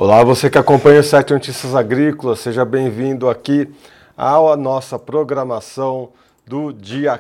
Olá, você que acompanha o site Notícias Agrícolas, seja bem-vindo aqui à nossa programação do dia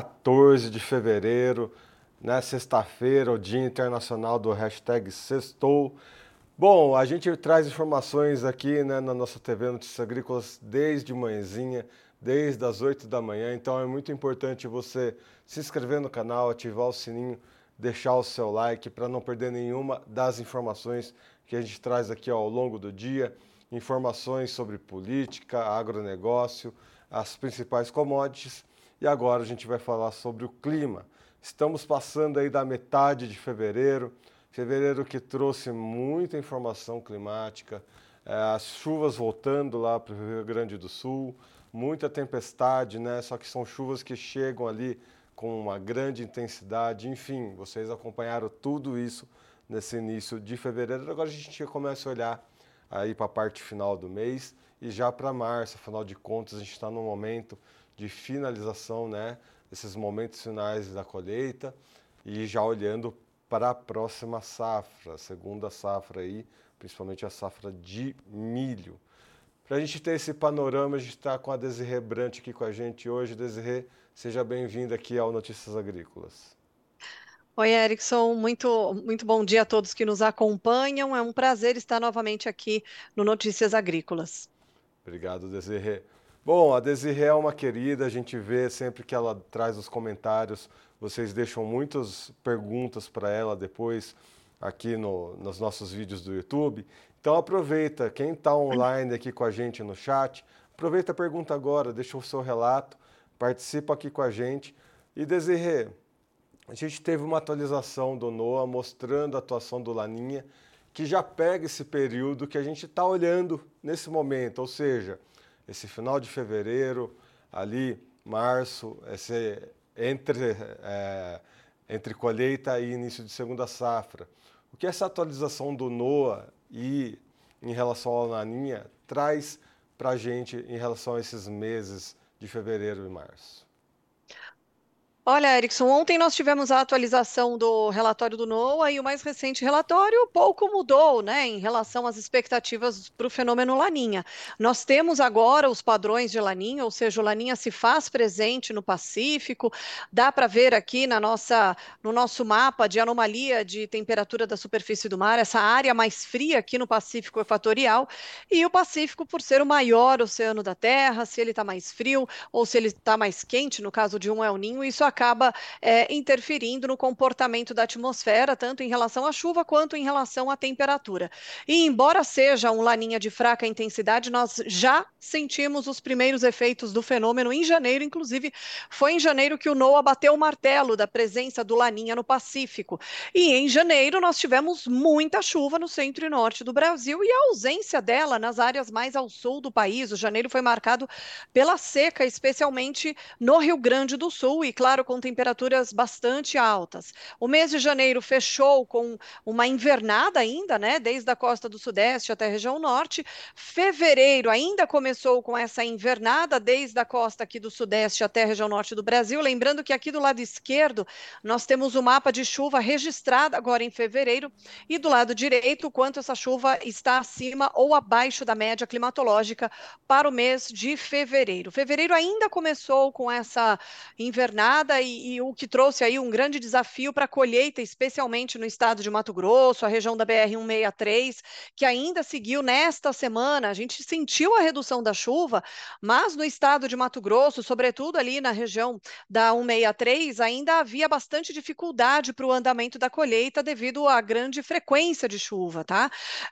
14 de fevereiro, né, sexta-feira, o Dia Internacional do hashtag Sextou. Bom, a gente traz informações aqui, né, na nossa TV Notícias Agrícolas desde manhãzinha, desde as 8 da manhã, então é muito importante você se inscrever no canal, ativar o sininho, deixar o seu like para não perder nenhuma das informações que a gente traz aqui ao longo do dia, informações sobre política, agronegócio, as principais commodities. E agora a gente vai falar sobre o clima. Estamos passando aí da metade de fevereiro, fevereiro que trouxe muita informação climática, as chuvas voltando lá para o Rio Grande do Sul, muita tempestade, né? Só que são chuvas que chegam ali com uma grande intensidade. Enfim, vocês acompanharam tudo isso nesse início de fevereiro. Agora a gente começa a olhar aí para a parte final do mês e já para março. Afinal de contas, a gente está no momento de finalização, né? Esses momentos finais da colheita e já olhando para a próxima safra, a segunda safra aí, principalmente a safra de milho. Para a gente ter esse panorama, a gente está com a Desirê Brant aqui com a gente hoje. Desirê, seja bem-vinda aqui ao Notícias Agrícolas. Oi, Erickson, muito bom dia a todos que nos acompanham. É um prazer estar novamente aqui no Notícias Agrícolas. Obrigado, Desirê. Bom, a Desirê é uma querida, a gente vê sempre que ela traz os comentários, vocês deixam muitas perguntas para ela depois aqui nos nossos vídeos do YouTube. Então aproveita, quem está online aqui com a gente no chat, aproveita a pergunta agora, deixa o seu relato, participa aqui com a gente. E Desirê, a gente teve uma atualização do NOAA mostrando a atuação do Laninha, que já pega esse período que a gente está olhando nesse momento, ou seja, esse final de fevereiro, ali março, entre colheita e início de segunda safra. O que essa atualização do NOAA e em relação ao Laninha traz para a gente em relação a esses meses de fevereiro e março? Olha, Erickson, ontem nós tivemos a atualização do relatório do NOAA e o mais recente relatório pouco mudou, né, em relação às expectativas para o fenômeno Laninha. Nós temos agora os padrões de Laninha, ou seja, o Laninha se faz presente no Pacífico, dá para ver aqui no nosso mapa de anomalia de temperatura da superfície do mar, essa área mais fria aqui no Pacífico Equatorial, e o Pacífico, por ser o maior oceano da Terra, se ele está mais frio ou se ele está mais quente, no caso de um El Ninho, isso acaba interferindo no comportamento da atmosfera, tanto em relação à chuva quanto em relação à temperatura. E embora seja um laninha de fraca intensidade, nós já sentimos os primeiros efeitos do fenômeno em janeiro, inclusive foi em janeiro que o NOAA bateu o martelo da presença do laninha no Pacífico. E em janeiro nós tivemos muita chuva no centro e norte do Brasil e a ausência dela nas áreas mais ao sul do país. O janeiro foi marcado pela seca, especialmente no Rio Grande do Sul, e claro, com temperaturas bastante altas. O mês de janeiro fechou com uma invernada ainda, né, desde a costa do Sudeste até a região norte. Fevereiro ainda começou com essa invernada, desde a costa aqui do Sudeste até a região norte do Brasil. Lembrando que aqui do lado esquerdo nós temos o mapa de chuva registrado agora em fevereiro, e do lado direito, o quanto essa chuva está acima ou abaixo da média climatológica para o mês de fevereiro. Fevereiro ainda começou com essa invernada e o que trouxe aí um grande desafio para a colheita, especialmente no estado de Mato Grosso, a região da BR-163, que ainda seguiu nesta semana. A gente sentiu a redução da chuva, mas no estado de Mato Grosso, sobretudo ali na região da 163, ainda havia bastante dificuldade para o andamento da colheita devido à grande frequência de chuva, tá?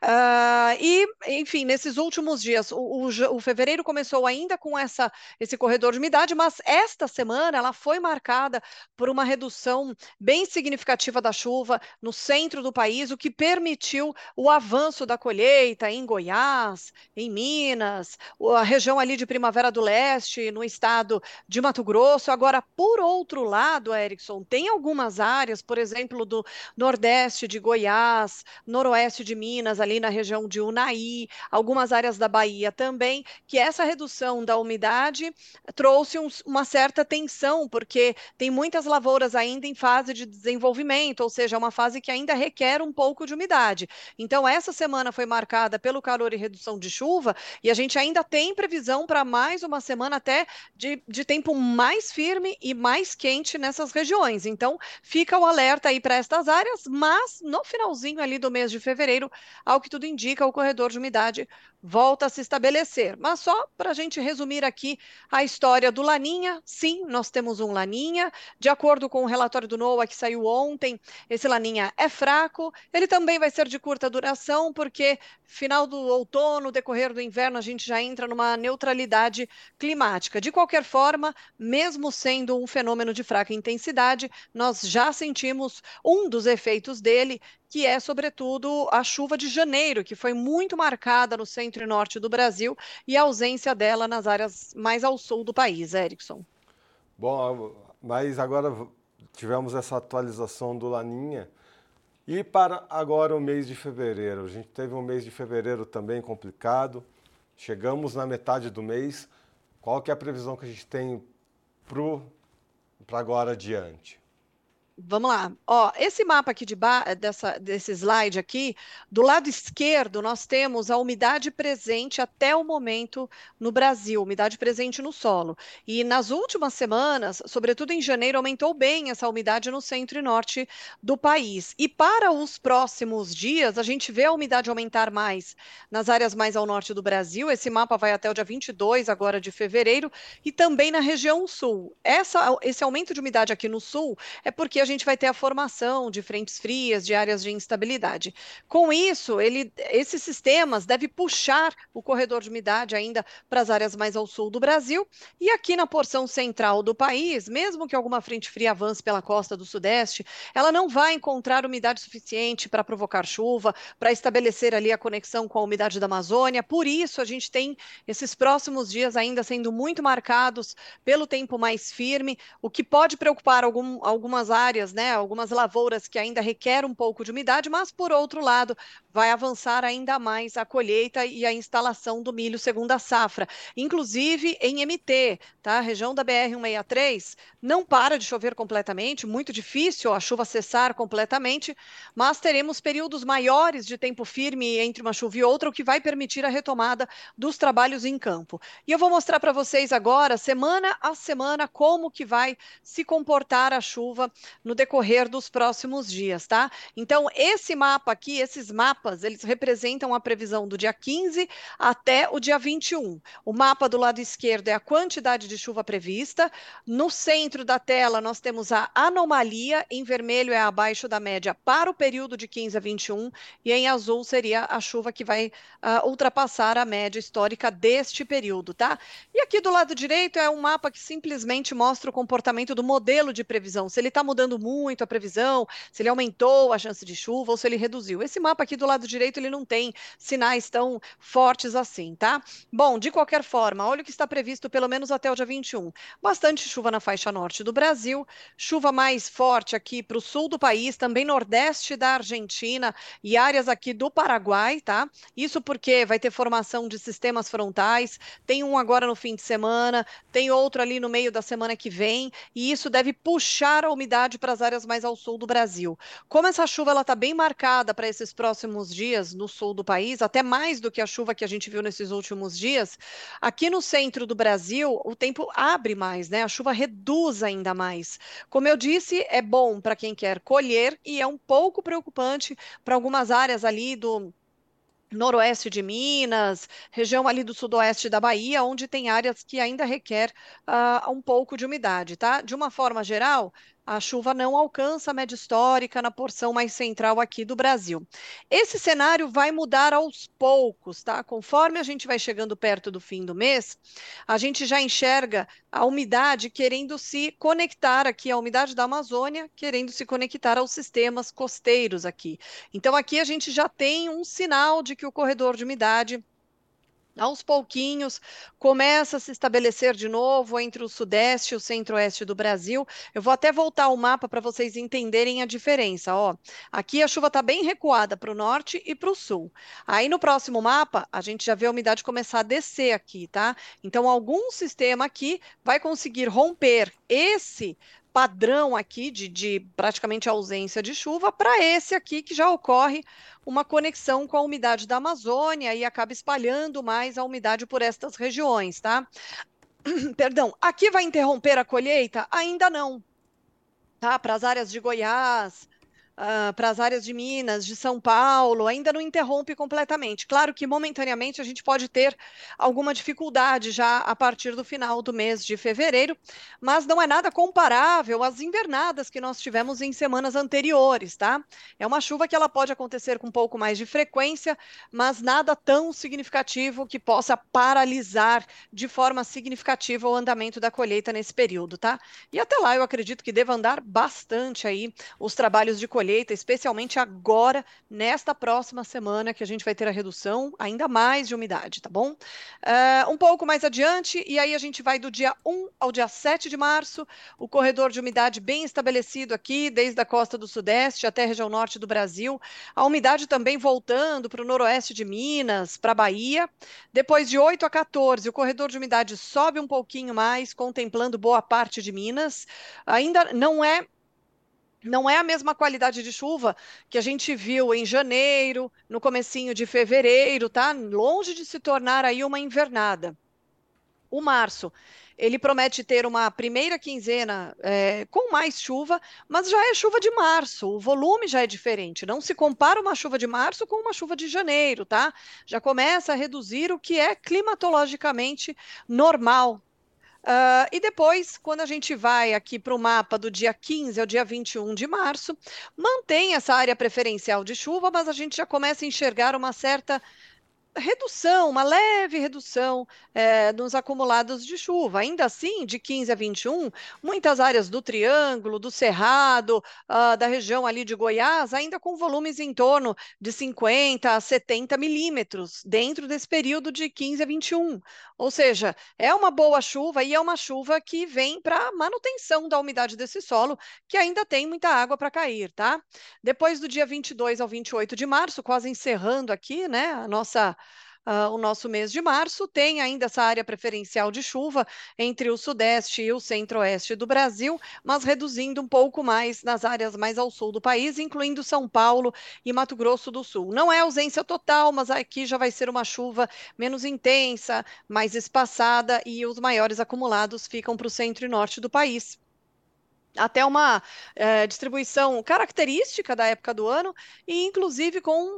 Enfim, nesses últimos dias, o fevereiro começou ainda com esse corredor de umidade, mas esta semana ela foi marcada por uma redução bem significativa da chuva no centro do país, o que permitiu o avanço da colheita em Goiás, em Minas, a região ali de Primavera do Leste, no estado de Mato Grosso. Agora, por outro lado, Erickson, tem algumas áreas, por exemplo, do Nordeste de Goiás, Noroeste de Minas, ali na região de Unai, algumas áreas da Bahia também, que essa redução da umidade trouxe uma certa tensão, porque tem muitas lavouras ainda em fase de desenvolvimento, ou seja, é uma fase que ainda requer um pouco de umidade. Então, essa semana foi marcada pelo calor e redução de chuva, e a gente ainda tem previsão para mais uma semana até de tempo mais firme e mais quente nessas regiões. Então, fica o alerta aí para estas áreas, mas no finalzinho ali do mês de fevereiro, ao que tudo indica, o corredor de umidade volta a se estabelecer. Mas só para a gente resumir aqui a história do Laninha, sim, nós temos um Laninha. De acordo com o relatório do NOAA que saiu ontem, esse Laninha é fraco. Ele também vai ser de curta duração, porque final do outono, decorrer do inverno, a gente já entra numa neutralidade climática. De qualquer forma, mesmo sendo um fenômeno de fraca intensidade, nós já sentimos um dos efeitos dele, que é, sobretudo, a chuva de janeiro, que foi muito marcada no centro e norte do Brasil, e a ausência dela nas áreas mais ao sul do país, Erickson. Bom, mas agora tivemos essa atualização do Laninha. E para agora o mês de fevereiro? A gente teve um mês de fevereiro também complicado. Chegamos na metade do mês. Qual que é a previsão que a gente tem para agora adiante? Vamos lá. Ó, esse mapa aqui desse slide aqui, do lado esquerdo, nós temos a umidade presente até o momento no Brasil, umidade presente no solo. E nas últimas semanas, sobretudo em janeiro, aumentou bem essa umidade no centro e norte do país. E para os próximos dias, a gente vê a umidade aumentar mais nas áreas mais ao norte do Brasil. Esse mapa vai até o dia 22, agora de fevereiro, e também na região sul. Esse aumento de umidade aqui no sul é porque a gente vai ter a formação de frentes frias, de áreas de instabilidade. Com isso, esses sistemas devem puxar o corredor de umidade ainda para as áreas mais ao sul do Brasil, e aqui na porção central do país, mesmo que alguma frente fria avance pela costa do sudeste, ela não vai encontrar umidade suficiente para provocar chuva, para estabelecer ali a conexão com a umidade da Amazônia. Por isso, a gente tem esses próximos dias ainda sendo muito marcados pelo tempo mais firme, o que pode preocupar algumas áreas, né, algumas lavouras que ainda requerem um pouco de umidade, mas por outro lado, vai avançar ainda mais a colheita e a instalação do milho segunda safra, inclusive em MT, tá? A região da BR-163 não para de chover completamente, muito difícil a chuva cessar completamente, mas teremos períodos maiores de tempo firme entre uma chuva e outra, o que vai permitir a retomada dos trabalhos em campo. E eu vou mostrar para vocês agora, semana a semana, como que vai se comportar a chuva no decorrer dos próximos dias, tá? Então, esse mapa aqui, esses mapas, eles representam a previsão do dia 15 até o dia 21. O mapa do lado esquerdo é a quantidade de chuva prevista. No centro da tela, nós temos a anomalia, em vermelho é abaixo da média para o período de 15 a 21, e em azul seria a chuva que vai ultrapassar a média histórica deste período, tá? E aqui do lado direito é um mapa que simplesmente mostra o comportamento do modelo de previsão, se ele está mudando muito a previsão, se ele aumentou a chance de chuva ou se ele reduziu. Esse mapa aqui do lado direito, ele não tem sinais tão fortes assim, tá? Bom, de qualquer forma, olha o que está previsto pelo menos até o dia 21. Bastante chuva na faixa norte do Brasil, chuva mais forte aqui para o sul do país, também nordeste da Argentina e áreas aqui do Paraguai, tá? Isso porque vai ter formação de sistemas frontais, tem um agora no fim de semana, tem outro ali no meio da semana que vem, e isso deve puxar a umidade para as áreas mais ao sul do Brasil. Como essa chuva ela está bem marcada para esses próximos dias no sul do país, até mais do que a chuva que a gente viu nesses últimos dias, aqui no centro do Brasil o tempo abre mais, né? A chuva reduz ainda mais. Como eu disse, é bom para quem quer colher e é um pouco preocupante para algumas áreas ali do noroeste de Minas, região ali do sudoeste da Bahia, onde tem áreas que ainda requer um pouco de umidade, tá? De uma forma geral, a chuva não alcança a média histórica na porção mais central aqui do Brasil. Esse cenário vai mudar aos poucos, tá? Conforme a gente vai chegando perto do fim do mês, a gente já enxerga a umidade querendo se conectar aqui, a umidade da Amazônia querendo se conectar aos sistemas costeiros aqui. Então, aqui a gente já tem um sinal de que o corredor de umidade, aos pouquinhos, começa a se estabelecer de novo entre o sudeste e o centro-oeste do Brasil. Eu vou até voltar o mapa para vocês entenderem a diferença. Ó, aqui a chuva está bem recuada para o norte e para o sul. Aí no próximo mapa, a gente já vê a umidade começar a descer aqui, tá? Então, algum sistema aqui vai conseguir romper esse padrão aqui de praticamente ausência de chuva para esse aqui que já ocorre uma conexão com a umidade da Amazônia e acaba espalhando mais a umidade por estas regiões, tá? Perdão, aqui vai interromper a colheita? Ainda não, tá? Para as áreas de Goiás, para as áreas de Minas, de São Paulo, ainda não interrompe completamente. Claro que momentaneamente a gente pode ter alguma dificuldade já a partir do final do mês de fevereiro, mas não é nada comparável às invernadas que nós tivemos em semanas anteriores, tá? É uma chuva que ela pode acontecer com um pouco mais de frequência, mas nada tão significativo que possa paralisar de forma significativa o andamento da colheita nesse período, tá? E até lá eu acredito que deva andar bastante aí os trabalhos de colheita, especialmente agora, nesta próxima semana, que a gente vai ter a redução ainda mais de umidade, tá bom? Um pouco mais adiante, e aí a gente vai do dia 1 ao dia 7 de março, o corredor de umidade bem estabelecido aqui, desde a costa do Sudeste até a região norte do Brasil, a umidade também voltando para o noroeste de Minas, para a Bahia. Depois de 8 a 14, o corredor de umidade sobe um pouquinho mais, contemplando boa parte de Minas. Ainda não é a mesma qualidade de chuva que a gente viu em janeiro, no comecinho de fevereiro, tá? Longe de se tornar aí uma invernada. O março, ele promete ter uma primeira quinzena com mais chuva, mas já é chuva de março, o volume já é diferente. Não se compara uma chuva de março com uma chuva de janeiro, tá? Já começa a reduzir o que é climatologicamente normal. E depois, quando a gente vai aqui para o mapa do dia 15 ao dia 21 de março, mantém essa área preferencial de chuva, mas a gente já começa a enxergar uma certa redução, uma leve redução nos acumulados de chuva. Ainda assim, de 15 a 21, muitas áreas do Triângulo, do Cerrado, da região ali de Goiás, ainda com volumes em torno de 50 a 70 milímetros, dentro desse período de 15 a 21. Ou seja, é uma boa chuva e é uma chuva que vem para manutenção da umidade desse solo, que ainda tem muita água para cair, tá? Depois do dia 22 ao 28 de março, quase encerrando aqui, né, o nosso mês de março, tem ainda essa área preferencial de chuva entre o sudeste e o centro-oeste do Brasil, mas reduzindo um pouco mais nas áreas mais ao sul do país, incluindo São Paulo e Mato Grosso do Sul. Não é ausência total, mas aqui já vai ser uma chuva menos intensa, mais espaçada e os maiores acumulados ficam para o centro e norte do país. Até uma distribuição característica da época do ano e, inclusive,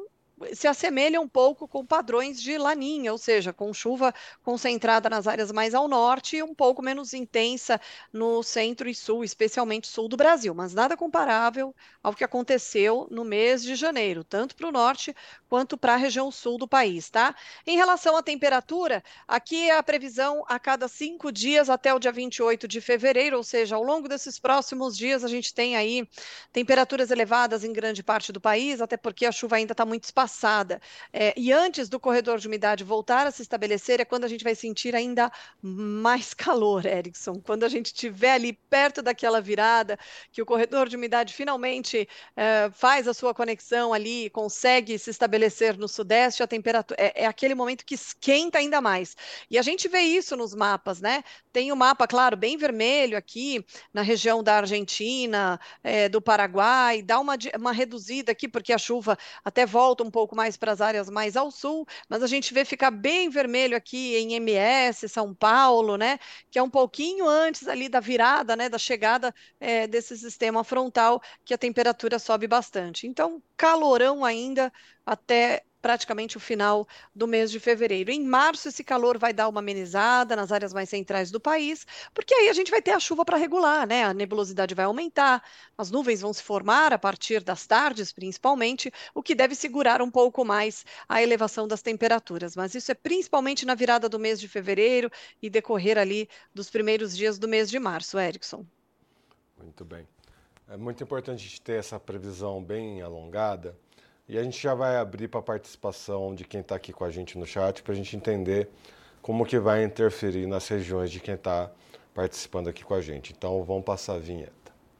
se assemelha um pouco com padrões de laninha, ou seja, com chuva concentrada nas áreas mais ao norte e um pouco menos intensa no centro e sul, especialmente sul do Brasil, mas nada comparável ao que aconteceu no mês de janeiro, tanto para o norte quanto para a região sul do país, tá? Em relação à temperatura, aqui é a previsão a cada 5 dias até o dia 28 de fevereiro, ou seja, ao longo desses próximos dias a gente tem aí temperaturas elevadas em grande parte do país, até porque a chuva ainda está muito espaçada. E antes do corredor de umidade voltar a se estabelecer, é quando a gente vai sentir ainda mais calor, Erickson. Quando a gente estiver ali perto daquela virada, que o corredor de umidade finalmente faz a sua conexão ali, consegue se estabelecer no sudeste, a temperatura é aquele momento que esquenta ainda mais. E a gente vê isso nos mapas, né? Tem o mapa, claro, bem vermelho aqui na região da Argentina, do Paraguai, dá uma reduzida aqui, porque a chuva até volta um pouco mais para as áreas mais ao sul, mas a gente vê ficar bem vermelho aqui em MS, São Paulo, né? Que é um pouquinho antes ali da virada, né? Da chegada desse sistema frontal, que a temperatura sobe bastante. Então, calorão ainda até praticamente o final do mês de fevereiro. Em março, esse calor vai dar uma amenizada nas áreas mais centrais do país, porque aí a gente vai ter a chuva para regular, né? A nebulosidade vai aumentar, as nuvens vão se formar a partir das tardes, principalmente, o que deve segurar um pouco mais a elevação das temperaturas. Mas isso é principalmente na virada do mês de fevereiro e decorrer ali dos primeiros dias do mês de março, Erickson. Muito bem. É muito importante a gente ter essa previsão bem alongada e a gente já vai abrir para a participação de quem está aqui com a gente no chat para a gente entender como que vai interferir nas regiões de quem está participando aqui com a gente. Então vamos passar a vinheta.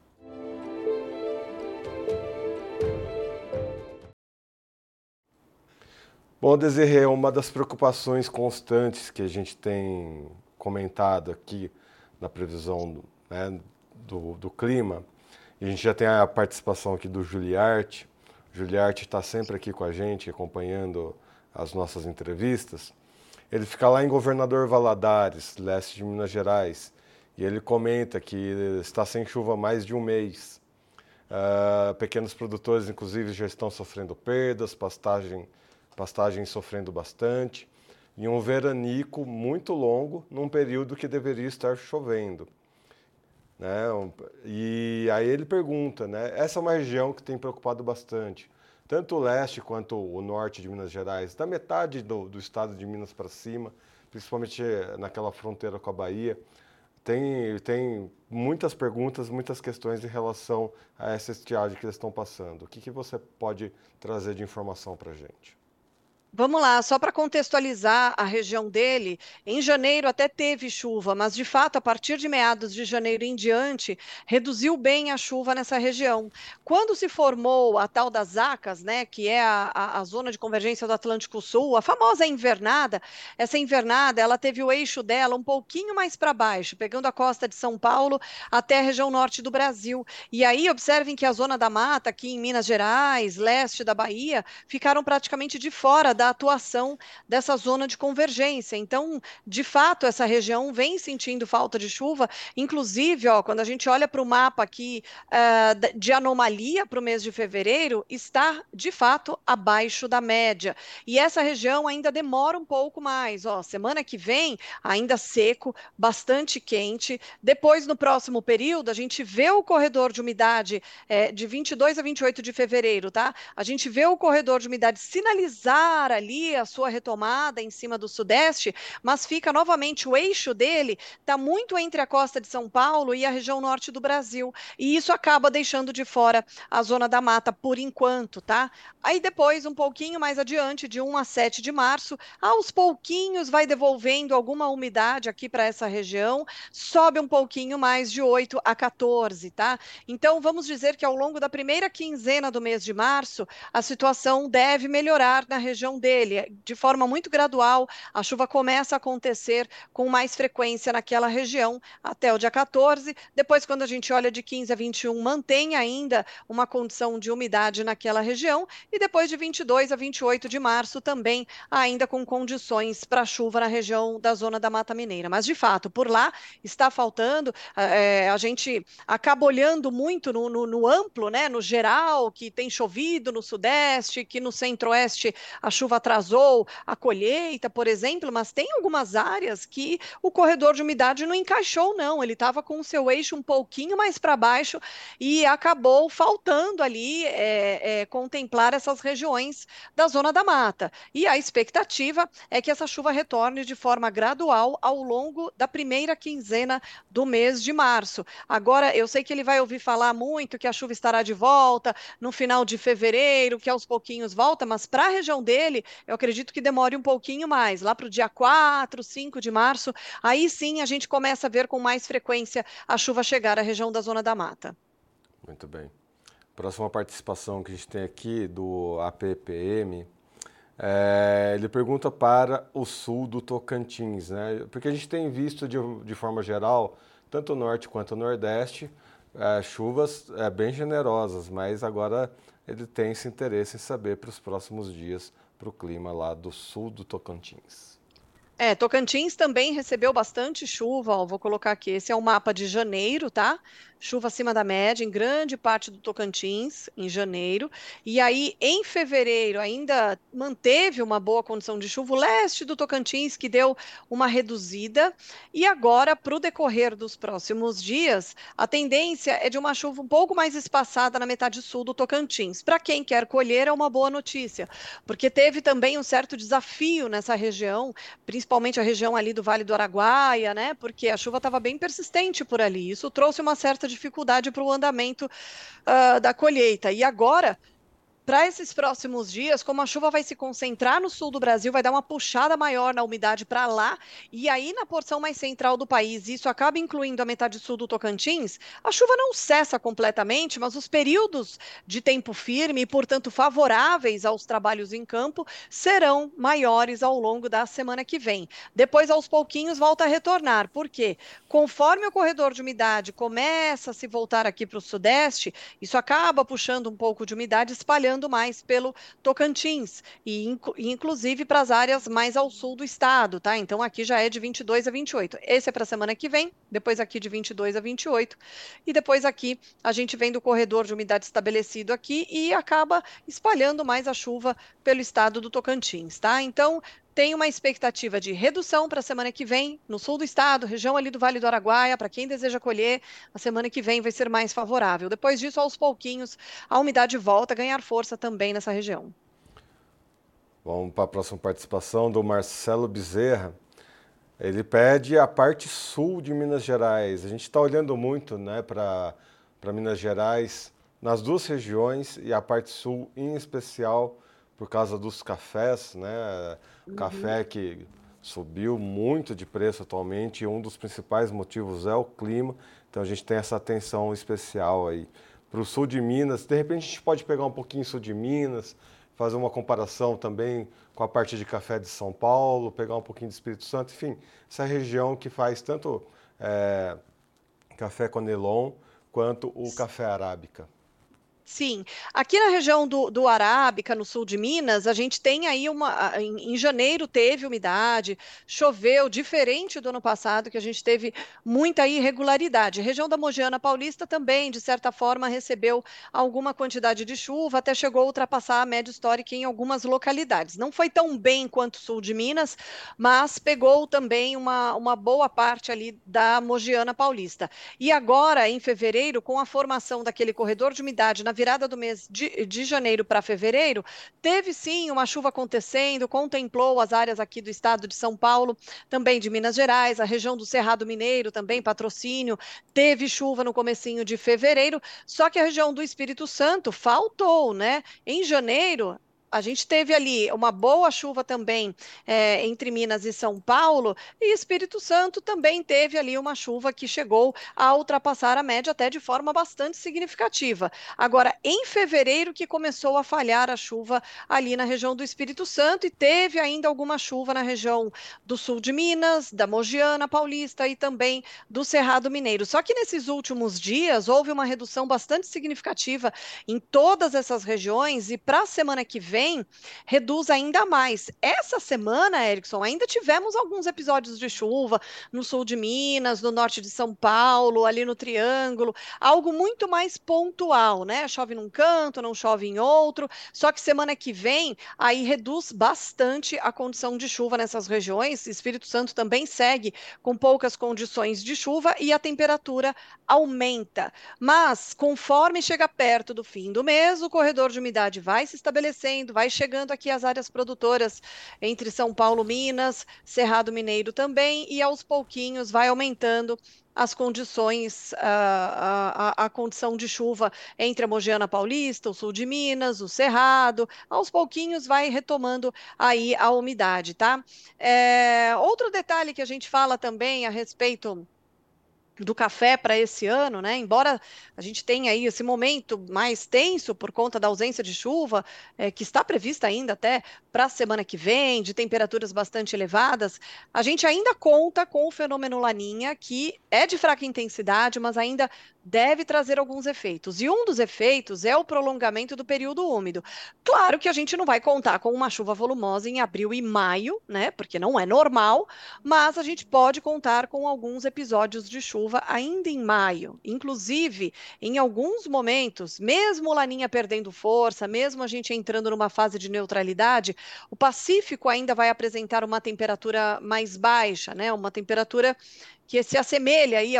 Bom, Desirê, uma das preocupações constantes que a gente tem comentado aqui na previsão, né, do clima. E a gente já tem a participação aqui do Juliarte. O Juliarte está sempre aqui com a gente, acompanhando as nossas entrevistas. Ele fica lá em Governador Valadares, leste de Minas Gerais, e ele comenta que está sem chuva há mais de um mês. Pequenos produtores, inclusive, já estão sofrendo perdas, pastagem sofrendo bastante, e um veranico muito longo num período que deveria estar chovendo. Né? E aí ele pergunta, né? Essa é uma região que tem preocupado bastante, tanto o leste quanto o norte de Minas Gerais, da metade do estado de Minas para cima, principalmente naquela fronteira com a Bahia. Tem muitas perguntas, muitas questões em relação a essa estiagem que eles estão passando. O que você pode trazer de informação para a gente? Vamos lá, só para contextualizar a região dele, em janeiro até teve chuva, mas de fato, a partir de meados de janeiro em diante, reduziu bem a chuva nessa região. Quando se formou a tal das ACAS, né, que é a zona de convergência do Atlântico Sul, a famosa invernada, essa invernada ela teve o eixo dela um pouquinho mais para baixo, pegando a costa de São Paulo até a região norte do Brasil. E aí, observem que a zona da mata, aqui em Minas Gerais, leste da Bahia, ficaram praticamente de fora da atuação dessa zona de convergência. Então, de fato, essa região vem sentindo falta de chuva. Inclusive, ó, quando a gente olha para o mapa aqui de anomalia para o mês de fevereiro, está de fato abaixo da média. E essa região ainda demora um pouco mais. Ó, semana que vem, ainda seco, bastante quente. Depois, no próximo período, a gente vê o corredor de umidade de 22 a 28 de fevereiro, tá? A gente vê o corredor de umidade sinalizar ali a sua retomada em cima do sudeste, mas fica novamente o eixo dele está muito entre a costa de São Paulo e a região norte do Brasil, e isso acaba deixando de fora a zona da mata por enquanto, tá? Aí depois, um pouquinho mais adiante, de 1 a 7 de março, aos pouquinhos vai devolvendo alguma umidade aqui para essa região, sobe um pouquinho mais de 8 a 14, tá? Então, vamos dizer que ao longo da primeira quinzena do mês de março, a situação deve melhorar na região dele, de forma muito gradual. A chuva começa a acontecer com mais frequência naquela região até o dia 14. Depois, quando a gente olha de 15 a 21, mantém ainda uma condição de umidade naquela região. E depois de 22 a 28 de março, também ainda com condições para chuva na região da zona da Mata Mineira. Mas, de fato, por lá está faltando. A gente acaba olhando muito no amplo, né, no geral, que tem chovido no sudeste, que no centro-oeste a chuva atrasou a colheita, por exemplo, mas tem algumas áreas que o corredor de umidade não encaixou, não. Ele estava com o seu eixo um pouquinho mais para baixo e acabou faltando ali contemplar essas regiões da zona da mata. E a expectativa é que essa chuva retorne de forma gradual ao longo da primeira quinzena do mês de março. Agora, eu sei que ele vai ouvir falar muito que a chuva estará de volta no final de fevereiro, que aos pouquinhos volta, mas para a região dele, eu acredito que demore um pouquinho mais, lá para o dia 4, 5 de março, aí sim a gente começa a ver com mais frequência a chuva chegar à região da Zona da Mata. Muito bem. Próxima participação que a gente tem aqui do APPM, ele pergunta para o sul do Tocantins, né? Porque a gente tem visto de forma geral, tanto o norte quanto o nordeste, chuvas bem generosas, mas agora ele tem esse interesse em saber para os próximos dias, para o clima lá do sul do Tocantins. Tocantins também recebeu bastante chuva, ó, vou colocar aqui, esse é o mapa de janeiro, tá? Chuva acima da média em grande parte do Tocantins, em janeiro. E aí, em fevereiro, ainda manteve uma boa condição de chuva. O leste do Tocantins, que deu uma reduzida. E agora, para o decorrer dos próximos dias, a tendência é de uma chuva um pouco mais espaçada na metade sul do Tocantins. Para quem quer colher, é uma boa notícia, porque teve também um certo desafio nessa região, principalmente a região ali do Vale do Araguaia, né? Porque a chuva estava bem persistente por ali. Isso trouxe uma certa dificuldade para o andamento da colheita. E agora para esses próximos dias, como a chuva vai se concentrar no sul do Brasil, vai dar uma puxada maior na umidade para lá, e aí na porção mais central do país, isso acaba incluindo a metade sul do Tocantins, a chuva não cessa completamente, mas os períodos de tempo firme e, portanto, favoráveis aos trabalhos em campo serão maiores ao longo da semana que vem. Depois, aos pouquinhos, volta a retornar. Por quê? Conforme o corredor de umidade começa a se voltar aqui para o sudeste, isso acaba puxando um pouco de umidade, espalhando mais pelo Tocantins e inclusive para as áreas mais ao sul do estado, tá? Então aqui já é de 22 a 28. Esse é para a semana que vem, depois aqui de 22 a 28 e depois aqui a gente vem do corredor de umidade estabelecido aqui e acaba espalhando mais a chuva pelo estado do Tocantins, tá? Então tem uma expectativa de redução para a semana que vem no sul do estado, região ali do Vale do Araguaia, para quem deseja colher, a semana que vem vai ser mais favorável. Depois disso, aos pouquinhos, a umidade volta a ganhar força também nessa região. Vamos para a próxima participação do Marcelo Bezerra. Ele pede a parte sul de Minas Gerais. A gente está olhando muito, né, para Minas Gerais, nas duas regiões e a parte sul em especial por causa dos cafés, né? Café que subiu muito de preço atualmente e um dos principais motivos é o clima. Então a gente tem essa atenção especial aí para o sul de Minas. De repente a gente pode pegar um pouquinho sul de Minas, fazer uma comparação também com a parte de café de São Paulo, pegar um pouquinho de Espírito Santo, enfim, essa região que faz tanto café Conelon quanto o café arábica. Sim, aqui na região do Arábica, no sul de Minas, a gente tem aí em janeiro teve umidade, choveu, diferente do ano passado, que a gente teve muita irregularidade. A região da Mogiana Paulista também, de certa forma, recebeu alguma quantidade de chuva, até chegou a ultrapassar a média histórica em algumas localidades. Não foi tão bem quanto o sul de Minas, mas pegou também uma boa parte ali da Mogiana Paulista. E agora, em fevereiro, com a formação daquele corredor de umidade na virada do mês de janeiro para fevereiro, teve sim uma chuva acontecendo, contemplou as áreas aqui do estado de São Paulo, também de Minas Gerais, a região do Cerrado Mineiro, também Patrocínio, teve chuva no comecinho de fevereiro, só que a região do Espírito Santo faltou, né? Em janeiro, a gente teve ali uma boa chuva também entre Minas e São Paulo, e Espírito Santo também teve ali uma chuva que chegou a ultrapassar a média até de forma bastante significativa. Agora, em fevereiro que começou a falhar a chuva ali na região do Espírito Santo e teve ainda alguma chuva na região do sul de Minas, da Mogiana Paulista e também do Cerrado Mineiro. Só que nesses últimos dias houve uma redução bastante significativa em todas essas regiões e para a semana que vem reduz ainda mais. Essa semana, Erickson, ainda tivemos alguns episódios de chuva no sul de Minas, no norte de São Paulo, ali no Triângulo, algo muito mais pontual, né? Chove num canto, não chove em outro. Só que semana que vem, aí reduz bastante a condição de chuva nessas regiões. Espírito Santo também segue com poucas condições de chuva e a temperatura aumenta. Mas, conforme chega perto do fim do mês, o corredor de umidade vai se estabelecendo, vai chegando aqui às áreas produtoras entre São Paulo, Minas, Cerrado Mineiro também, e aos pouquinhos vai aumentando as condições, a condição de chuva entre a Mogiana Paulista, o sul de Minas, o Cerrado, aos pouquinhos vai retomando aí a umidade, tá? Outro detalhe que a gente fala também a respeito do café para esse ano, né? Embora a gente tenha aí esse momento mais tenso por conta da ausência de chuva, que está prevista ainda até para a semana que vem, de temperaturas bastante elevadas, a gente ainda conta com o fenômeno Laninha, que é de fraca intensidade, mas ainda deve trazer alguns efeitos. E um dos efeitos é o prolongamento do período úmido. Claro que a gente não vai contar com uma chuva volumosa em abril e maio, né? Porque não é normal, mas a gente pode contar com alguns episódios de chuva ainda em maio. Inclusive, em alguns momentos, mesmo o Laninha perdendo força, mesmo a gente entrando numa fase de neutralidade, o Pacífico ainda vai apresentar uma temperatura mais baixa, né? Uma temperatura que se assemelha aí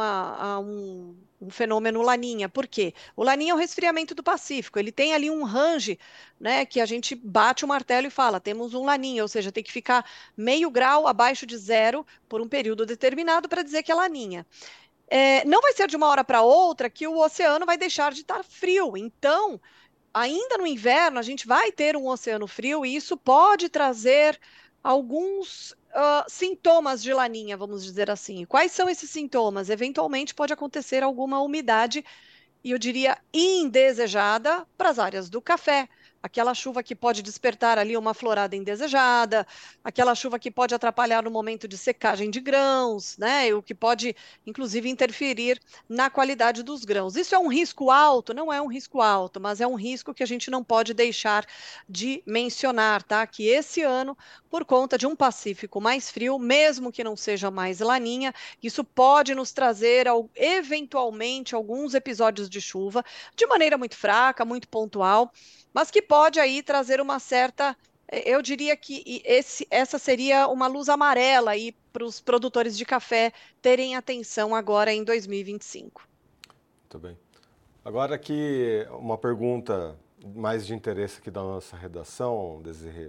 a um fenômeno Laninha. Por quê? O Laninha é o resfriamento do Pacífico. Ele tem ali um range, né, que a gente bate o martelo e fala, temos um Laninha, ou seja, tem que ficar meio grau abaixo de zero por um período determinado para dizer que é Laninha. Não vai ser de uma hora para outra que o oceano vai deixar de estar frio. Então, ainda no inverno, a gente vai ter um oceano frio e isso pode trazer alguns sintomas de laninha, vamos dizer assim. Quais são esses sintomas? Eventualmente pode acontecer alguma umidade e eu diria indesejada para as áreas do café. Aquela chuva que pode despertar ali uma florada indesejada, aquela chuva que pode atrapalhar no momento de secagem de grãos, né? O que pode, inclusive, interferir na qualidade dos grãos. Isso é um risco alto? Não é um risco alto, mas é um risco que a gente não pode deixar de mencionar, tá? Que esse ano, por conta de um Pacífico mais frio, mesmo que não seja mais laninha, isso pode nos trazer, eventualmente, alguns episódios de chuva, de maneira muito fraca, muito pontual, mas que pode aí trazer uma certa. Eu diria que essa seria uma luz amarela aí para os produtores de café terem atenção agora em 2025. Muito bem. Agora aqui uma pergunta mais de interesse aqui da nossa redação, Desirê.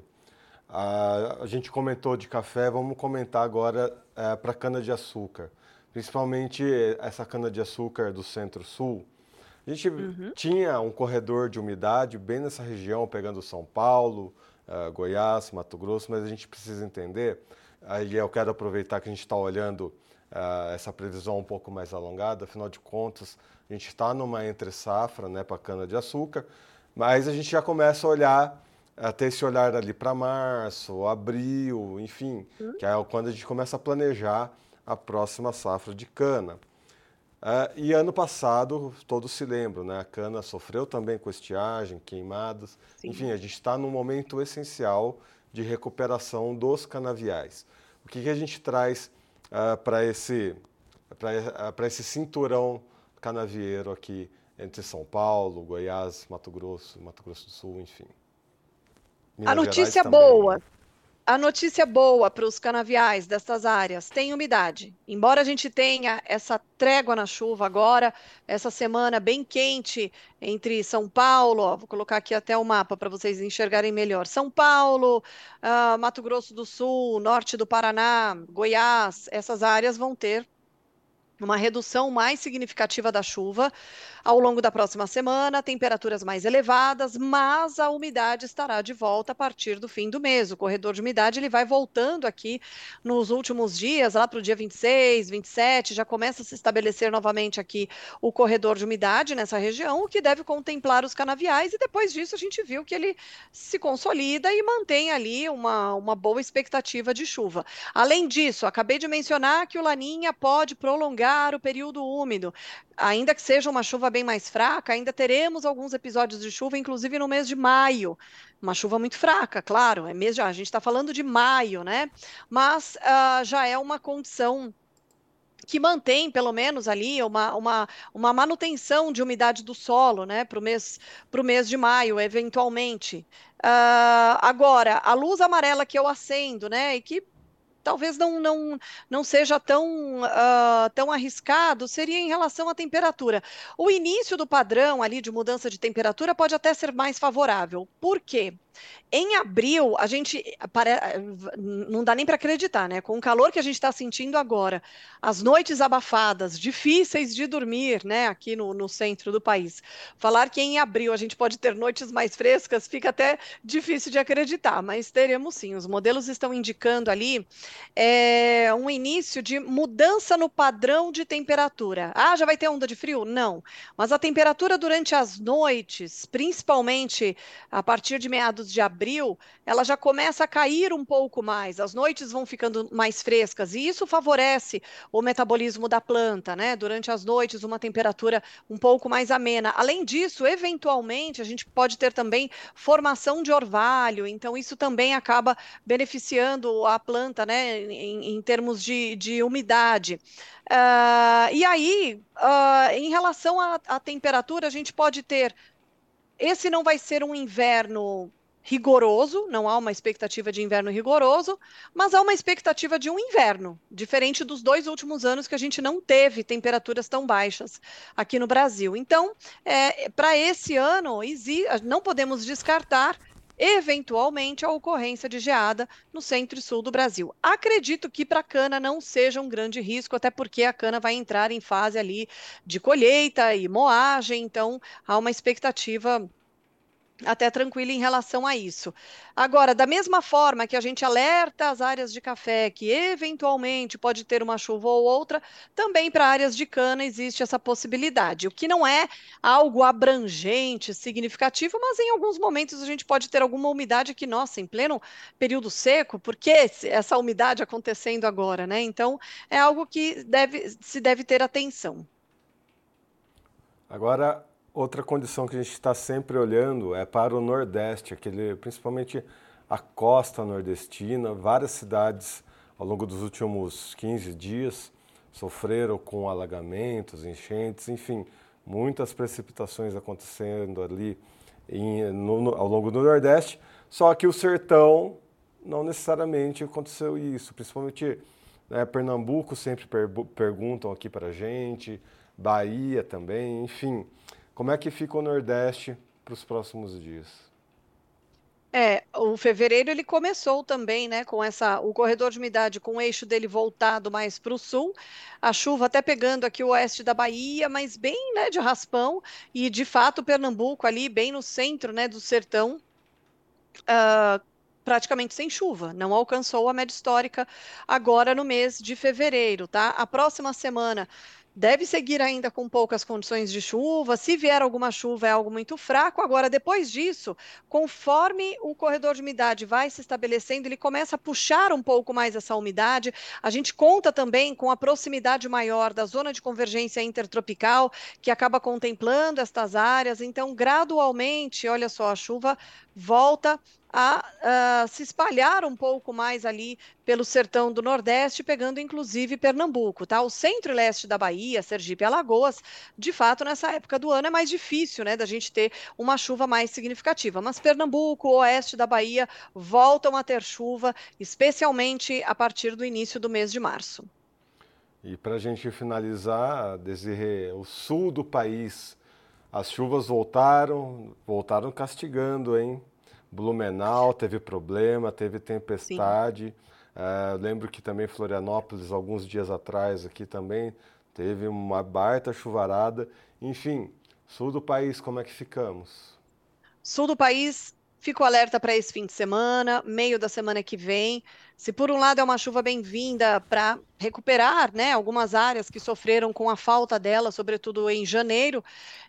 A gente comentou de café, vamos comentar agora para cana-de-açúcar, principalmente essa cana-de-açúcar do Centro-Sul. A gente Uhum. tinha um corredor de umidade bem nessa região, pegando São Paulo, Goiás, Mato Grosso, mas a gente precisa entender, aí eu quero aproveitar que a gente está olhando essa previsão um pouco mais alongada, afinal de contas, a gente está numa entre-safra, né, para cana-de-açúcar, mas a gente já começa a olhar, a ter esse olhar ali para março, abril, enfim, que é quando a gente começa a planejar a próxima safra de cana. E ano passado, todos se lembram, né? A cana sofreu também com estiagem, queimadas. Enfim, Sim. a gente está num momento essencial de recuperação dos canaviais. O que a gente traz para esse cinturão canavieiro aqui entre São Paulo, Goiás, Mato Grosso do Sul, enfim. A Minas Gerais notícia também, né? boa A notícia boa para os canaviais destas áreas tem umidade. Embora a gente tenha essa trégua na chuva agora, essa semana bem quente entre São Paulo, ó, vou colocar aqui até o mapa para vocês enxergarem melhor. São Paulo, Mato Grosso do Sul, norte do Paraná, Goiás, essas áreas vão ter uma redução mais significativa da chuva ao longo da próxima semana, temperaturas mais elevadas, mas a umidade estará de volta a partir do fim do mês. O corredor de umidade ele vai voltando aqui nos últimos dias, lá para o dia 26, 27, já começa a se estabelecer novamente aqui o corredor de umidade nessa região, o que deve contemplar os canaviais, e depois disso a gente viu que ele se consolida e mantém ali uma boa expectativa de chuva. Além disso, acabei de mencionar que o Laninha pode prolongar o período úmido. Ainda que seja uma chuva bem mais fraca, ainda teremos alguns episódios de chuva, inclusive no mês de maio. Uma chuva muito fraca, claro, a gente está falando de maio, né? Mas já é uma condição que mantém, pelo menos ali, uma manutenção de umidade do solo, né, para o mês de maio, eventualmente. Agora, a luz amarela que eu acendo, né, e que talvez não seja tão arriscado, seria em relação à temperatura. O início do padrão ali de mudança de temperatura pode até ser mais favorável. Por quê? Em abril, a gente não dá nem para acreditar, né? Com o calor que a gente está sentindo agora, as noites abafadas, difíceis de dormir, né? Aqui no centro do país. Falar que em abril a gente pode ter noites mais frescas fica até difícil de acreditar, mas teremos sim. Os modelos estão indicando ali um início de mudança no padrão de temperatura. Ah, já vai ter onda de frio? Não. Mas a temperatura durante as noites, principalmente a partir de meados de abril, ela já começa a cair um pouco mais, as noites vão ficando mais frescas, e isso favorece o metabolismo da planta, né? Durante as noites, uma temperatura um pouco mais amena. Além disso, eventualmente, a gente pode ter também formação de orvalho, então isso também acaba beneficiando a planta, né? Em termos de umidade. E aí, em relação à temperatura, a gente pode ter esse não vai ser um inverno rigoroso, não há uma expectativa de inverno rigoroso, mas há uma expectativa de um inverno, diferente dos dois últimos anos que a gente não teve temperaturas tão baixas aqui no Brasil. Então, para esse ano, não podemos descartar eventualmente a ocorrência de geada no centro e sul do Brasil. Acredito que para a cana não seja um grande risco, até porque a cana vai entrar em fase ali de colheita e moagem, então há uma expectativa até tranquila em relação a isso. Agora, da mesma forma que a gente alerta as áreas de café que eventualmente pode ter uma chuva ou outra, também para áreas de cana existe essa possibilidade, o que não é algo abrangente, significativo, mas em alguns momentos a gente pode ter alguma umidade que, nossa, em pleno período seco, por que essa umidade acontecendo agora, né? Então, é algo que se deve ter atenção. Agora, outra condição que a gente está sempre olhando é para o Nordeste, principalmente a costa nordestina. Várias cidades, ao longo dos últimos 15 dias, sofreram com alagamentos, enchentes, enfim, muitas precipitações acontecendo ali ao longo do Nordeste. Só que o sertão não necessariamente aconteceu isso, principalmente, né, Pernambuco sempre perguntam aqui para a gente, Bahia também, enfim. Como é que fica o Nordeste para os próximos dias? O fevereiro ele começou também, né, com o corredor de umidade com o eixo dele voltado mais para o sul, a chuva até pegando aqui o oeste da Bahia, mas bem, né, de raspão e de fato Pernambuco ali bem no centro, né, do sertão, praticamente sem chuva, não alcançou a média histórica agora no mês de fevereiro, tá? A próxima semana deve seguir ainda com poucas condições de chuva. Se vier alguma chuva, é algo muito fraco. Agora, depois disso, conforme o corredor de umidade vai se estabelecendo, ele começa a puxar um pouco mais essa umidade. A gente conta também com a proximidade maior da zona de convergência intertropical, que acaba contemplando estas áreas. Então, gradualmente, olha só, a chuva volta a se espalhar um pouco mais ali pelo sertão do Nordeste, pegando inclusive Pernambuco, tá? O centro e leste da Bahia, Sergipe e Alagoas, de fato, nessa época do ano é mais difícil, né, da gente ter uma chuva mais significativa. Mas Pernambuco, o oeste da Bahia, voltam a ter chuva, especialmente a partir do início do mês de março. E para a gente finalizar, Desirê, o sul do país, as chuvas voltaram castigando, hein? Blumenau teve problema, teve Sim. tempestade. Lembro que também Florianópolis, alguns dias atrás, aqui também teve uma baita chuvarada. Enfim, sul do país, como é que ficamos? Sul do país, fico alerta para esse fim de semana, meio da semana que vem. Se por um lado é uma chuva bem-vinda para recuperar, né, algumas áreas que sofreram com a falta dela, sobretudo em janeiro,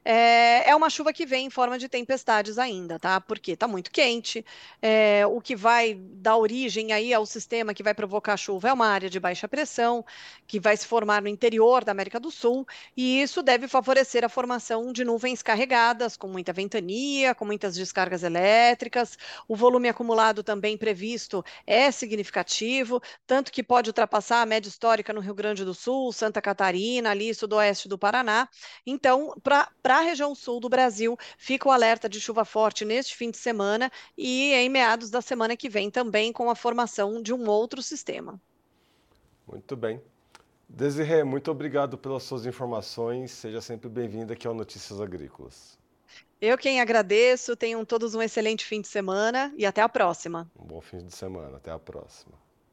é uma chuva que vem em forma de tempestades ainda, tá? Porque está muito quente. O que vai dar origem aí ao sistema que vai provocar chuva é uma área de baixa pressão que vai se formar no interior da América do Sul, e isso deve favorecer a formação de nuvens carregadas, com muita ventania, com muitas descargas elétricas. O volume acumulado também previsto é significativo, tanto que pode ultrapassar a média histórica no Rio Grande do Sul, Santa Catarina, ali sudoeste do Paraná. Então, para a região sul do Brasil, fica o alerta de chuva forte neste fim de semana e em meados da semana que vem também com a formação de um outro sistema. Muito bem. Desirê, muito obrigado pelas suas informações. Seja sempre bem-vinda aqui ao Notícias Agrícolas. Eu quem agradeço, tenham todos um excelente fim de semana e até a próxima. Um bom fim de semana. Até a próxima.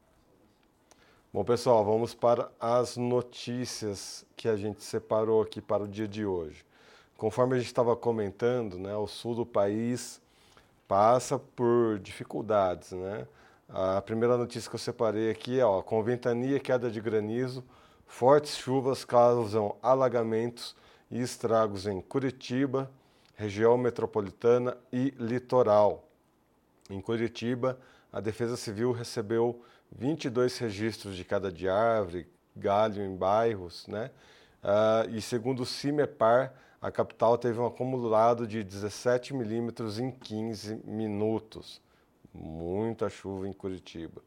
Bom, pessoal, vamos para as notícias que a gente separou aqui para o dia de hoje. Conforme a gente estava comentando, né, o sul do país passa por dificuldades, né? A primeira notícia que eu separei aqui é, com ventania e queda de granizo, fortes chuvas causam alagamentos e estragos em Curitiba, região metropolitana e litoral. Em Curitiba, a Defesa Civil recebeu 22 registros de queda de árvore, galho em bairros, né? E segundo o CIMEPAR, a capital teve um acumulado de 17 milímetros em 15 minutos. Muita chuva em Curitiba.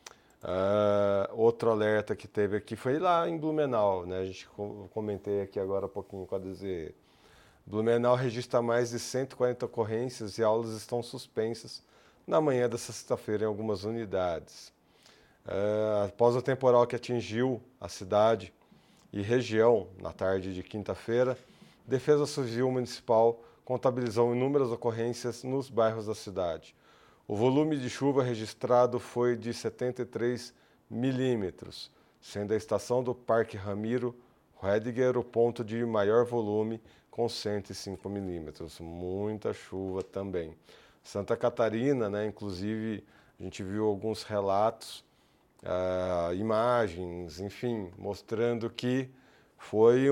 Outro alerta que teve aqui foi lá em Blumenau, né? A gente comentei aqui agora há pouquinho com a DZ. Blumenau registra mais de 140 ocorrências e aulas estão suspensas na manhã desta sexta-feira em algumas unidades. Após o temporal que atingiu a cidade e região na tarde de quinta-feira, Defesa Civil Municipal contabilizou inúmeras ocorrências nos bairros da cidade. O volume de chuva registrado foi de 73 milímetros, sendo a estação do Parque Ramiro Rediger, o ponto de maior volume, com 105 milímetros. Muita chuva também. Santa Catarina, né, inclusive, a gente viu alguns relatos, imagens, enfim, mostrando que foi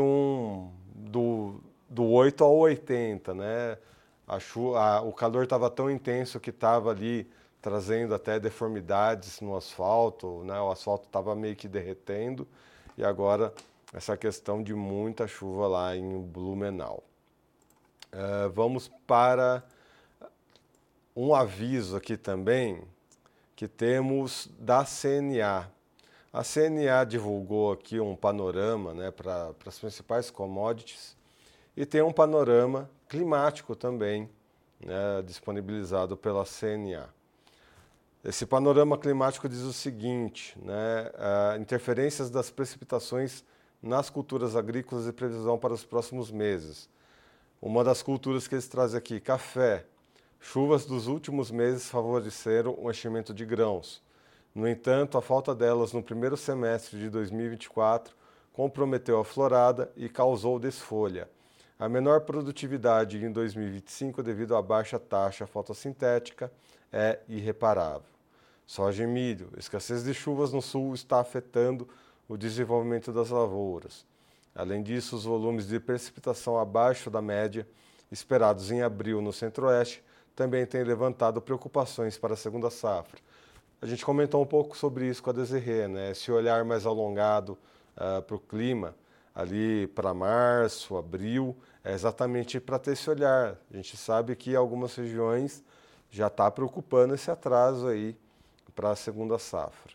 do 8 ao 80, né? O calor estava tão intenso que estava ali trazendo até deformidades no asfalto, né? O asfalto estava meio que derretendo e agora essa questão de muita chuva lá em Blumenau. Vamos para um aviso aqui também que temos da CNA. A CNA divulgou aqui um panorama, né, para as principais commodities e tem um panorama climático também, né, disponibilizado pela CNA. Esse panorama climático diz o seguinte, né, interferências das precipitações nas culturas agrícolas e previsão para os próximos meses. Uma das culturas que eles trazem aqui, café. Chuvas dos últimos meses favoreceram o enchimento de grãos. No entanto, a falta delas no primeiro semestre de 2024 comprometeu a florada e causou desfolha. A menor produtividade em 2025 devido à baixa taxa fotossintética é irreparável. Soja e milho. Escassez de chuvas no sul está afetando o desenvolvimento das lavouras. Além disso, os volumes de precipitação abaixo da média esperados em abril no centro-oeste também têm levantado preocupações para a segunda safra. A gente comentou um pouco sobre isso com a Desirê, né? Esse olhar mais alongado para o clima, ali para março, abril, é exatamente para ter esse olhar. A gente sabe que algumas regiões já está preocupando esse atraso aí para a segunda safra.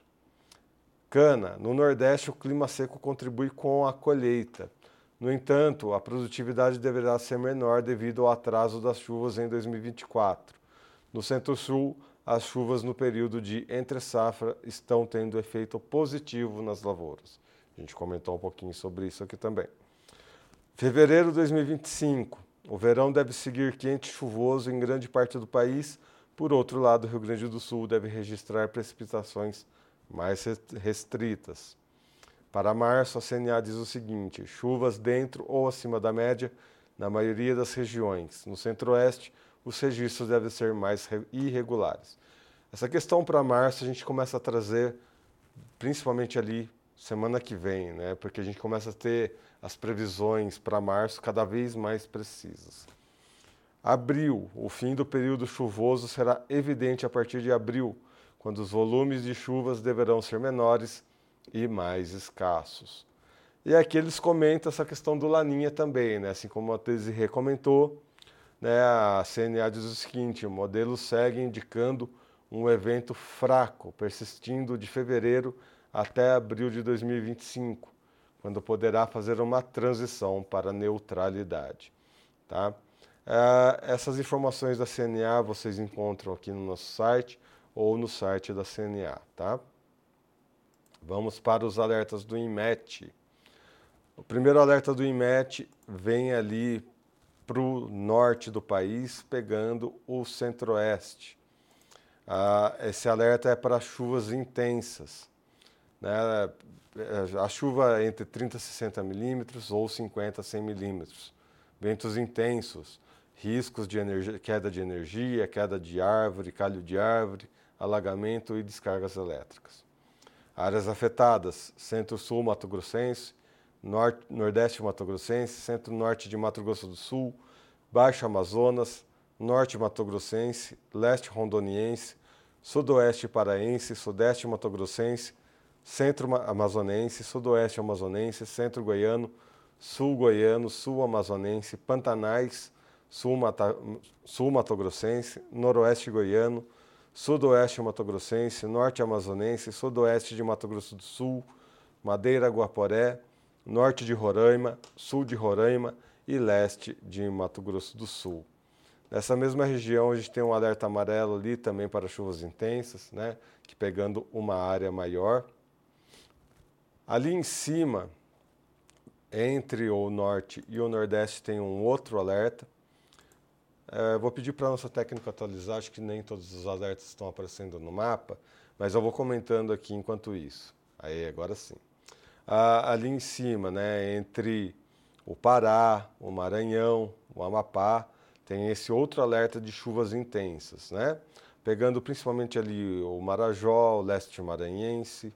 Cana. No Nordeste, o clima seco contribui com a colheita. No entanto, a produtividade deverá ser menor devido ao atraso das chuvas em 2024. No Centro-Sul, as chuvas no período de entre-safra estão tendo efeito positivo nas lavouras. A gente comentou um pouquinho sobre isso aqui também. Fevereiro de 2025. O verão deve seguir quente e chuvoso em grande parte do país. Por outro lado, o Rio Grande do Sul deve registrar precipitações mais restritas. Para março, a CNA diz o seguinte: chuvas dentro ou acima da média na maioria das regiões. No Centro-Oeste, os registros devem ser mais irregulares. Essa questão para março a gente começa a trazer, principalmente ali, semana que vem, né? Porque a gente começa a ter as previsões para março cada vez mais precisas. Abril, o fim do período chuvoso será evidente a partir de abril, quando os volumes de chuvas deverão ser menores e mais escassos. E aqui eles comentam essa questão do Laninha também, né? Assim como a Desirê comentou, né? A CNA diz o seguinte: o modelo segue indicando um evento fraco, persistindo de fevereiro até abril de 2025, quando poderá fazer uma transição para neutralidade. Tá? Essas informações da CNA vocês encontram aqui no nosso site ou no site da CNA. Tá? Vamos para os alertas do INMET. O primeiro alerta do INMET vem ali para o norte do país, pegando o centro-oeste. Esse alerta é para chuvas intensas, né? A chuva é entre 30 e 60 milímetros ou 50 a 100 milímetros. Ventos intensos, riscos de queda de energia, queda de árvore, calho de árvore, alagamento e descargas elétricas. Áreas afetadas: Centro-Sul Mato Grossense, Nordeste Mato Grossense, Centro-Norte de Mato Grosso do Sul, Baixo Amazonas, Norte Mato Grossense, Leste Rondoniense, Sudoeste Paraense, Sudeste Mato Grossense, Centro Amazonense, Sudoeste Amazonense, Centro Goiano, Sul Amazonense, Pantanais, Sul Mato Grossense, Noroeste Goiano, Sudoeste Mato Grossense, Norte Amazonense, Sudoeste de Mato Grosso do Sul, Madeira Guaporé, Norte de Roraima, Sul de Roraima e Leste de Mato Grosso do Sul. Nessa mesma região a gente tem um alerta amarelo ali também para chuvas intensas, né, que pegando uma área maior. Ali em cima, entre o Norte e o Nordeste tem um outro alerta. Vou pedir para a nossa técnica atualizar, acho que nem todos os alertas estão aparecendo no mapa, mas eu vou comentando aqui enquanto isso. Aí, agora sim. ali em cima, né, entre o Pará, o Maranhão, o Amapá, tem esse outro alerta de chuvas intensas, né? Pegando principalmente ali o Marajó, o leste maranhense,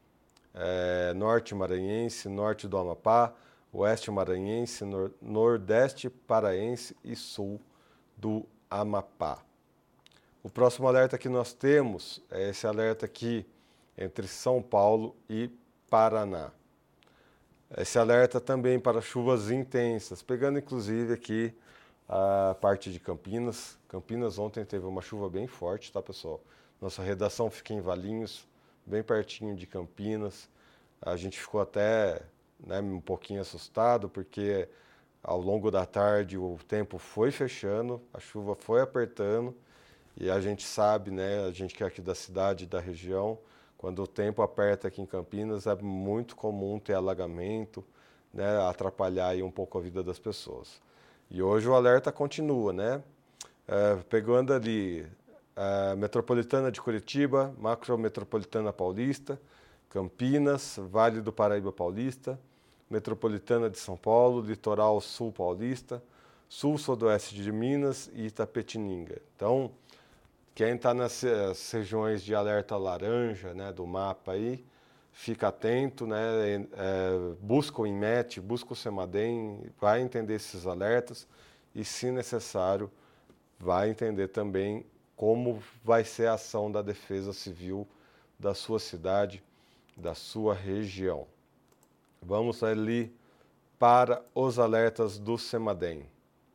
norte maranhense, norte do Amapá, oeste maranhense, nordeste paraense e sul do Amapá. O próximo alerta que nós temos é esse alerta aqui entre São Paulo e Paraná. Esse alerta também para chuvas intensas, pegando inclusive aqui a parte de Campinas. Campinas ontem teve uma chuva bem forte, tá, pessoal? Nossa redação fica em Valinhos, bem pertinho de Campinas. A gente ficou até, né, um pouquinho assustado, porque ao longo da tarde o tempo foi fechando, a chuva foi apertando, e a gente sabe, né, a gente que é aqui da cidade, da região, quando o tempo aperta aqui em Campinas, é muito comum ter alagamento, né, atrapalhar aí um pouco a vida das pessoas. E hoje o alerta continua, né? Pegando ali a Metropolitana de Curitiba, Macrometropolitana Paulista, Campinas, Vale do Paraíba Paulista, Metropolitana de São Paulo, Litoral Sul Paulista, Sul-Sudoeste de Minas e Itapetininga. Então, quem está nas regiões de alerta laranja, né, do mapa aí, fica atento, né, busca o INMET, busca o CEMADEM, vai entender esses alertas e, se necessário, vai entender também como vai ser a ação da Defesa Civil da sua cidade, da sua região. Vamos ali para os alertas do CEMADEM.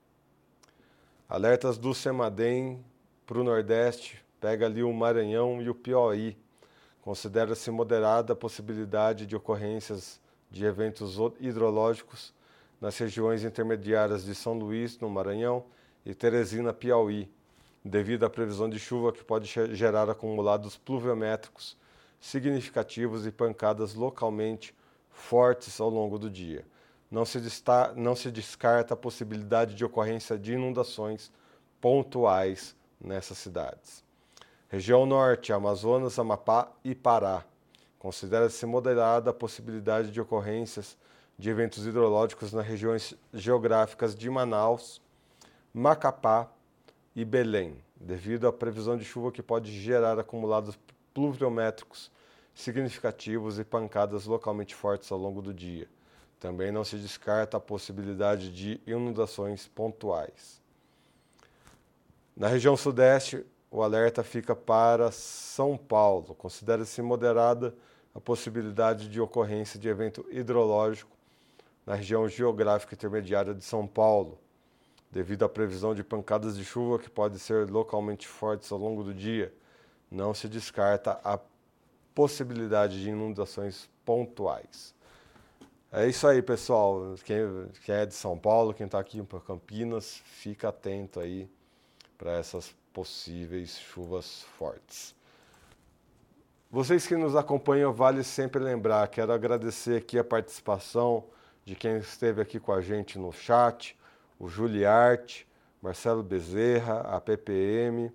Alertas do CEMADEM para o Nordeste, pega ali o Maranhão e o Piauí. Considera-se moderada a possibilidade de ocorrências de eventos hidrológicos nas regiões intermediárias de São Luís, no Maranhão, e Teresina, Piauí, devido à previsão de chuva que pode gerar acumulados pluviométricos significativos e pancadas localmente fortes ao longo do dia. Não se descarta a possibilidade de ocorrência de inundações pontuais nessas cidades. Região Norte, Amazonas, Amapá e Pará. Considera-se moderada a possibilidade de ocorrências de eventos hidrológicos nas regiões geográficas de Manaus, Macapá e Belém, devido à previsão de chuva que pode gerar acumulados pluviométricos significativos e pancadas localmente fortes ao longo do dia. Também não se descarta a possibilidade de inundações pontuais. Na região Sudeste, o alerta fica para São Paulo. Considera-se moderada a possibilidade de ocorrência de evento hidrológico na região geográfica intermediária de São Paulo, devido à previsão de pancadas de chuva que podem ser localmente fortes ao longo do dia. Não se descarta a possibilidade de inundações pontuais. É isso aí, pessoal. Quem é de São Paulo, quem está aqui para Campinas, fica atento aí para essas possíveis chuvas fortes. Vocês que nos acompanham, vale sempre lembrar, quero agradecer aqui a participação de quem esteve aqui com a gente no chat, o Juliarte, Marcelo Bezerra, a PPM,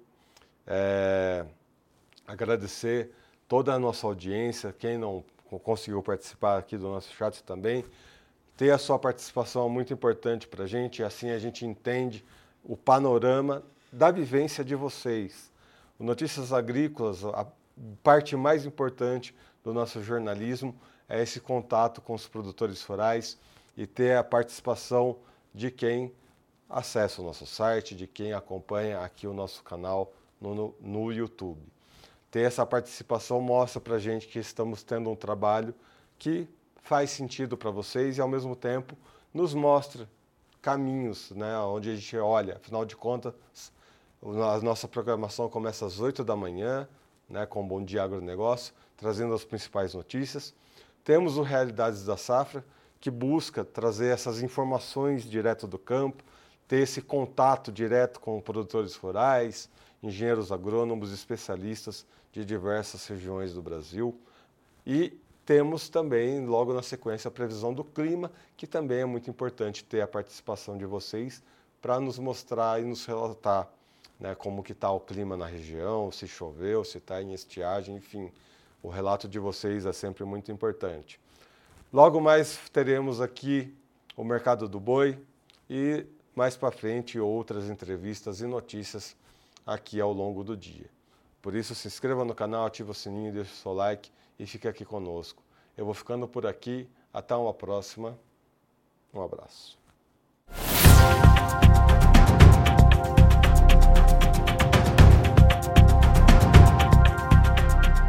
agradecer toda a nossa audiência, quem não conseguiu participar aqui do nosso chat também, ter a sua participação é muito importante para a gente, assim a gente entende o panorama da vivência de vocês. O Notícias Agrícolas, a parte mais importante do nosso jornalismo é esse contato com os produtores rurais e ter a participação de quem acessa o nosso site, de quem acompanha aqui o nosso canal no YouTube. Ter essa participação mostra para a gente que estamos tendo um trabalho que faz sentido para vocês e, ao mesmo tempo, nos mostra caminhos, né, onde a gente olha. Afinal de contas, a nossa programação começa às 8 da manhã, né, com o Bom Dia Agronegócio, trazendo as principais notícias. Temos o Realidades da Safra, que busca trazer essas informações direto do campo, ter esse contato direto com produtores rurais, engenheiros agrônomos, especialistas de diversas regiões do Brasil. E temos também, logo na sequência, a previsão do clima, que também é muito importante ter a participação de vocês para nos mostrar e nos relatar, né, como que está o clima na região, se choveu, se está em estiagem, enfim. O relato de vocês é sempre muito importante. Logo mais teremos aqui o mercado do boi e mais para frente outras entrevistas e notícias aqui ao longo do dia. Por isso, se inscreva no canal, ative o sininho, deixe o seu like e fique aqui conosco. Eu vou ficando por aqui. Até uma próxima. Um abraço.